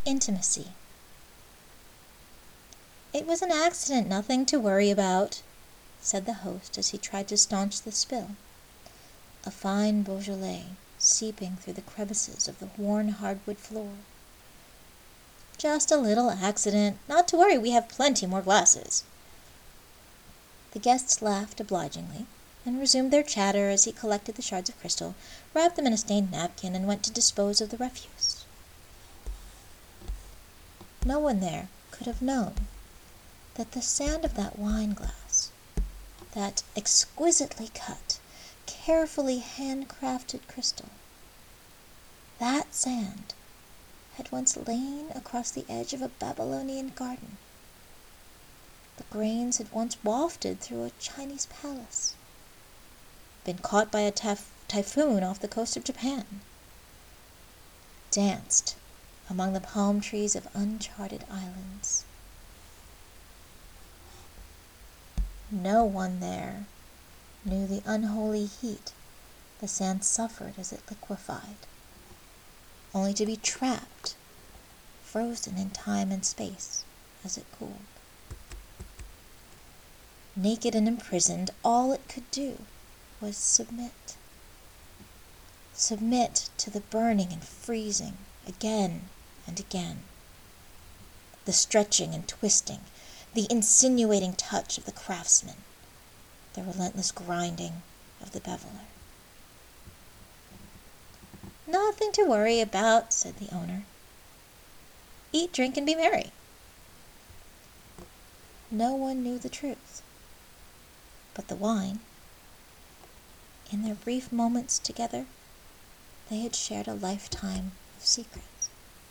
intimacy. "It was an accident, nothing to worry about," said the host as he tried to staunch the spill. A fine Beaujolais seeping through the crevices of the worn hardwood floor. "Just a little accident. Not to worry, we have plenty more glasses." The guests laughed obligingly, and resumed their chatter as he collected the shards of crystal, wrapped them in a stained napkin, and went to dispose of the refuse. No one there could have known that the sand of that wine-glass, that exquisitely cut, carefully handcrafted crystal, that sand had once lain across the edge of a Babylonian garden. The grains had once wafted through a Chinese palace, been caught by a typhoon off the coast of Japan, danced among the palm trees of uncharted islands. No one there knew the unholy heat the sand suffered as it liquefied, only to be trapped, frozen in time and space as it cooled. Naked and imprisoned, all it could do was submit. Submit to the burning and freezing again and again. The stretching and twisting, the insinuating touch of the craftsman, the relentless grinding of the beveler. "Nothing to worry about," said the owner. "Eat, drink, and be merry." No one knew the truth, but the wine. In their brief moments together, they had shared a lifetime of secrets.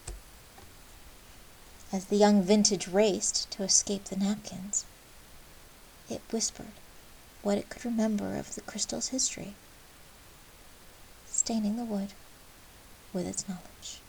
As the young vintage raced to escape the napkins, it whispered what it could remember of the crystal's history, staining the wood with its knowledge.